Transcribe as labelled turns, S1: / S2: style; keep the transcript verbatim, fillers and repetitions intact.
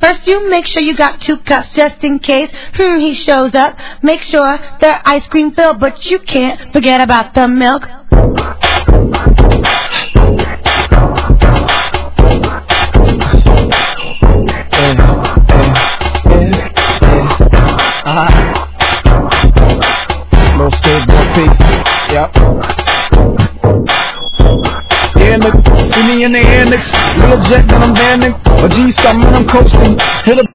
S1: First, you make sure you got two cups just in case hmm, he shows up. Make sure they're ice cream filled, but you can't forget about the milk.
S2: Uh-huh. Little skateboard piece. Yep. Yeah, nigga. See me in the air, nigga. Real jet, then I'm there, nigga. A G something, I'm coasting. Hit a